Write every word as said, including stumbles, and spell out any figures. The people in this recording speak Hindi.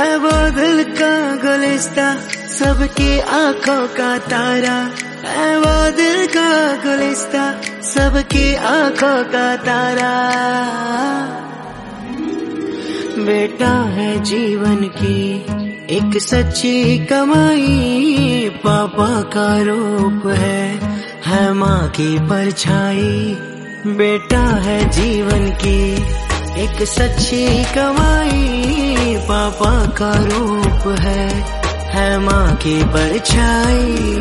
है वो दिल का गुलिस्ता, सबकी आंखों का तारा। है वो दिल का गुलिस्ता, सबकी आंखों का तारा। बेटा है जीवन की एक सच्ची कमाई, पापा का रूप है है माँ की परछाई। बेटा है जीवन की एक सच्ची कमाई, पापा का रूप है है माँ की परछाई।